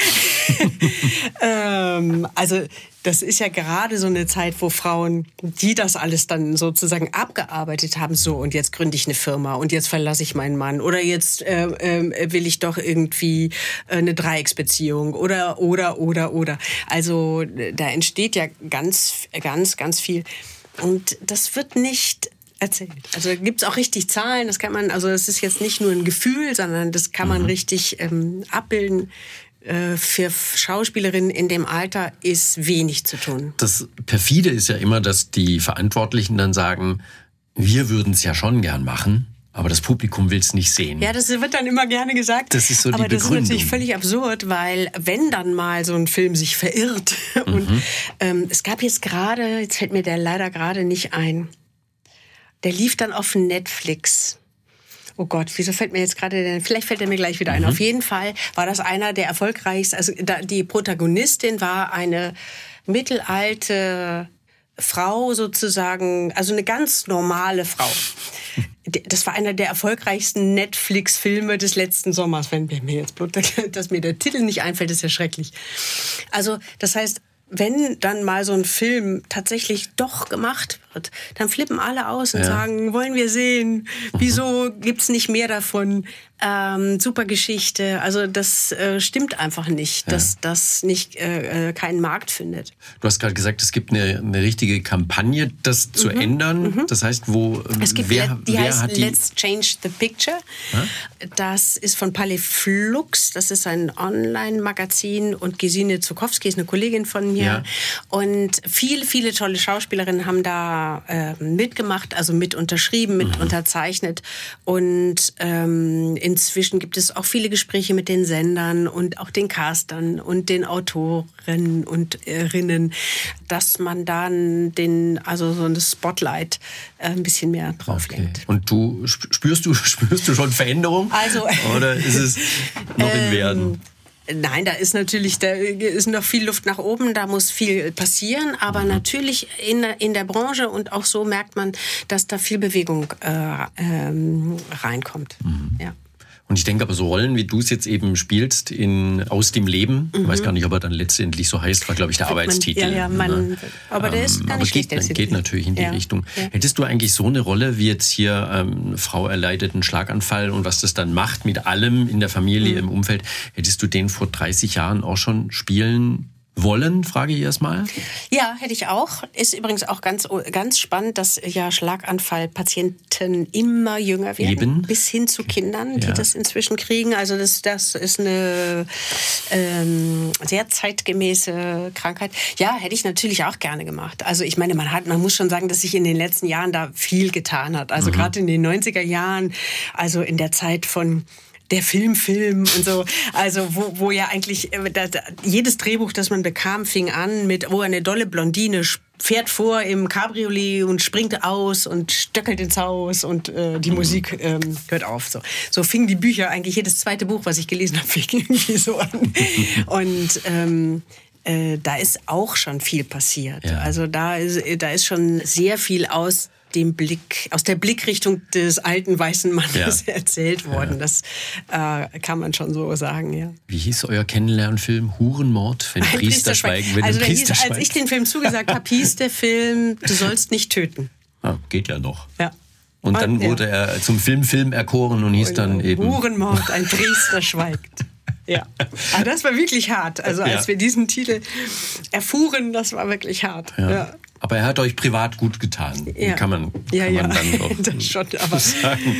Also das ist ja gerade so eine Zeit, wo Frauen, die das alles dann sozusagen abgearbeitet haben, so und jetzt gründe ich eine Firma und jetzt verlasse ich meinen Mann oder jetzt will ich doch irgendwie eine Dreiecksbeziehung oder. Also da entsteht ja ganz, ganz, ganz viel und das wird nicht erzählt. Also da gibt's auch richtig Zahlen, das kann man, also es ist jetzt nicht nur ein Gefühl, sondern das kann man richtig abbilden. Für Schauspielerinnen in dem Alter ist wenig zu tun. Das Perfide ist ja immer, dass die Verantwortlichen dann sagen, wir würden es ja schon gern machen, aber das Publikum will es nicht sehen. Ja, das wird dann immer gerne gesagt. Das ist so die Begründung. Aber das ist natürlich völlig absurd, weil wenn dann mal so ein Film sich verirrt und es gab jetzt fällt mir der leider gerade nicht ein, der lief dann auf Netflix. Oh Gott, wieso fällt mir jetzt gerade, vielleicht fällt er mir gleich wieder ein. Auf jeden Fall war das einer der erfolgreichsten, also die Protagonistin war eine mittelalte Frau sozusagen, also eine ganz normale Frau. Das war einer der erfolgreichsten Netflix-Filme des letzten Sommers. Wenn mir jetzt dass mir der Titel nicht einfällt, ist ja schrecklich. Also das heißt, wenn dann mal so ein Film tatsächlich doch gemacht wird, dann flippen alle aus und sagen, wollen wir sehen, wieso gibt's nicht mehr davon? Super Geschichte. Also das stimmt einfach nicht, dass das nicht keinen Markt findet. Du hast gerade gesagt, es gibt eine richtige Kampagne, das zu ändern. Das heißt, es gibt die heißt Let's Change the Picture. Das ist von Palais Flux. Das ist ein Online-Magazin und Gesine Zukowski ist eine Kollegin von mir. Ja. Und viele, viele tolle Schauspielerinnen haben da Jahr mitgemacht, also mit unterschrieben, mit unterzeichnet. Und inzwischen gibt es auch viele Gespräche mit den Sendern und auch den Castern und den Autoren und Rinnen, dass man dann also so ein Spotlight ein bisschen mehr drauf lenkt. Okay. Und du spürst du schon Veränderung? Also, oder ist es noch im Werden? Nein, da ist noch viel Luft nach oben, da muss viel passieren, aber natürlich in der Branche und auch so merkt man, dass da viel Bewegung reinkommt. Ja. Und ich denke aber, so Rollen, wie du es jetzt eben spielst, aus dem Leben, ich weiß gar nicht, ob er dann letztendlich so heißt, war, glaube ich, der Arbeitstitel. Aber der ist gar nicht schlecht. Geht natürlich in die Richtung. Ja. Hättest du eigentlich so eine Rolle, wie jetzt hier Frau erleidet einen Schlaganfall und was das dann macht mit allem in der Familie, im Umfeld, hättest du den vor 30 Jahren auch schon spielen wollen, frage ich erstmal? Ja, hätte ich auch. Ist übrigens auch ganz, ganz spannend, dass ja Schlaganfallpatienten immer jünger werden. Eben. Bis hin zu Kindern, die das inzwischen kriegen. Also das ist eine sehr zeitgemäße Krankheit. Ja, hätte ich natürlich auch gerne gemacht. Also ich meine, man muss schon sagen, dass sich in den letzten Jahren da viel getan hat. Also gerade in den 90er Jahren, also in der Zeit von der Film und so, also wo ja eigentlich jedes Drehbuch, das man bekam, fing an mit, wo eine dolle Blondine fährt vor im Cabriolet und springt aus und stöckelt ins Haus und die Musik hört auf. So fingen die Bücher, eigentlich jedes zweite Buch, was ich gelesen habe, fing irgendwie so an. Und da ist auch schon viel passiert. Ja. Also da ist schon sehr viel aus der Blickrichtung des alten weißen Mannes erzählt worden. Das kann man schon so sagen, ja. Wie hieß euer Kennenlernfilm? Hurenmord? Wenn Priester schweigen. Also als ich den Film zugesagt habe, hieß der Film Du sollst nicht töten. Ah, geht ja noch. Ja. Und dann wurde er zum Film erkoren und hieß dann eben... Hurenmord, ein Priester schweigt. Ja, aber das war wirklich hart. Also als wir diesen Titel erfuhren, das war wirklich hart. Ja. Aber er hat euch privat gut getan. Ja. Kann man dann doch das schon, aber sagen.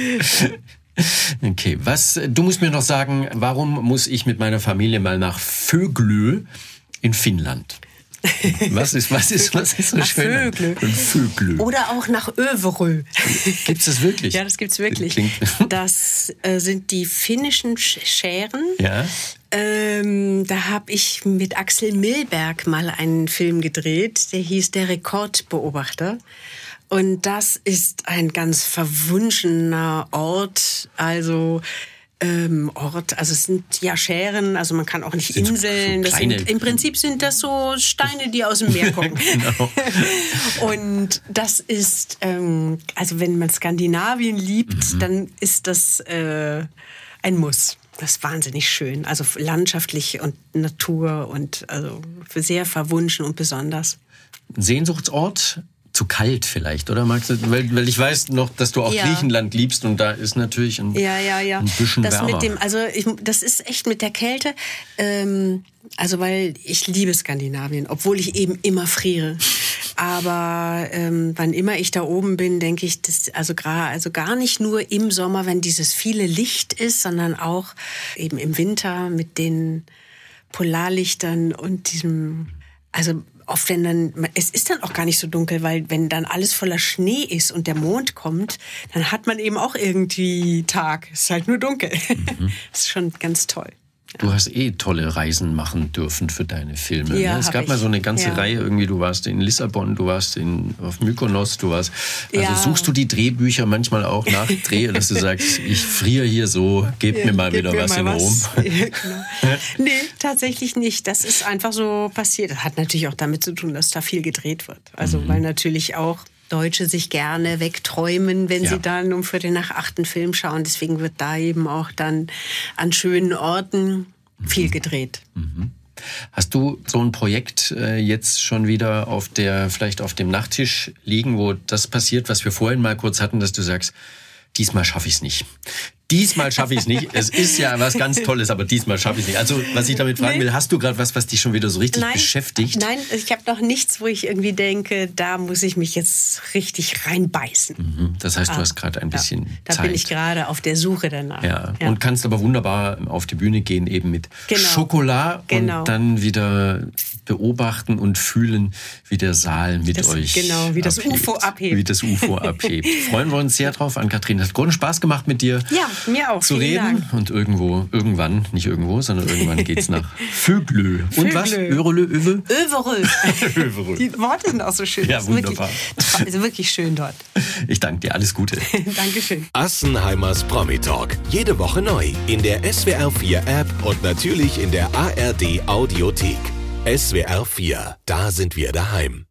Okay, du musst mir noch sagen, warum muss ich mit meiner Familie mal nach Föglö in Finnland? Was ist so schön? Föglö. Oder auch nach Överö. Gibt's das wirklich? Ja, das gibt's wirklich. Das sind die finnischen Schären. Ja. Da habe ich mit Axel Milberg mal einen Film gedreht, der hieß Der Rekordbeobachter. Und das ist ein ganz verwunschener Ort, also es sind ja Schären, also man kann auch nicht Inseln. So Im Prinzip sind das so Steine, die aus dem Meer kommen. Genau. Und das ist, also wenn man Skandinavien liebt, dann ist das ein Muss. Das ist wahnsinnig schön, also landschaftlich und Natur und also sehr verwunschen und besonders. Sehnsuchtsort? Zu kalt vielleicht, oder magst du? Weil ich weiß noch, dass du auch Griechenland liebst und da ist natürlich ein bisschen wärmer. Das ist echt mit der Kälte, weil ich liebe Skandinavien, obwohl ich eben immer friere. Aber wann immer ich da oben bin, denke ich, gar nicht nur im Sommer, wenn dieses viele Licht ist, sondern auch eben im Winter mit den Polarlichtern und diesem, also oft es ist dann auch gar nicht so dunkel, weil wenn dann alles voller Schnee ist und der Mond kommt, dann hat man eben auch irgendwie Tag. Es ist halt nur dunkel. Das ist schon ganz toll. Du hast tolle Reisen machen dürfen für deine Filme. Ja, ne? Es gab mal so eine ganze Reihe irgendwie, du warst in Lissabon, du warst auf Mykonos, suchst du die Drehbücher manchmal auch nach Dreh, dass du sagst, ich friere hier so, gebt mir mal wieder was in Rom. Ja, genau. Nee, tatsächlich nicht. Das ist einfach so passiert. Das hat natürlich auch damit zu tun, dass da viel gedreht wird. Also weil natürlich auch Deutsche sich gerne wegträumen, wenn sie dann um 7:45 Film schauen. Deswegen wird da eben auch dann an schönen Orten viel gedreht. Hast du so ein Projekt jetzt schon wieder vielleicht auf dem Nachttisch liegen, wo das passiert, was wir vorhin mal kurz hatten, dass du sagst, diesmal schaffe ich es nicht. Diesmal schaffe ich es nicht. Es ist ja was ganz Tolles, aber diesmal schaffe ich es nicht. Also, was ich damit fragen will, hast du gerade was dich schon wieder so richtig beschäftigt? Nein, ich habe noch nichts, wo ich irgendwie denke, da muss ich mich jetzt richtig reinbeißen. Das heißt, du hast gerade ein bisschen Zeit. Da bin ich gerade auf der Suche danach. Ja. Und kannst aber wunderbar auf die Bühne gehen, eben mit Schokolade und dann wieder beobachten und fühlen, wie der Saal mit euch Genau, wie das abhebt. UFO abhebt. Wie das UFO abhebt. Freuen wir uns sehr drauf, Ann-Kathrin. Hat großen Spaß gemacht, mit dir mir auch. zu Vielen reden. Dank. Und irgendwann geht's nach Vöglö. Und was? Överö. Överö. Die Worte sind auch so schön. Ja, Das ist wunderbar. wirklich schön dort. Ich danke dir. Alles Gute. Dankeschön. Assenheimers Promi-Talk. Jede Woche neu in der SWR4-App und natürlich in der ARD-Audiothek. SWR4, da sind wir daheim.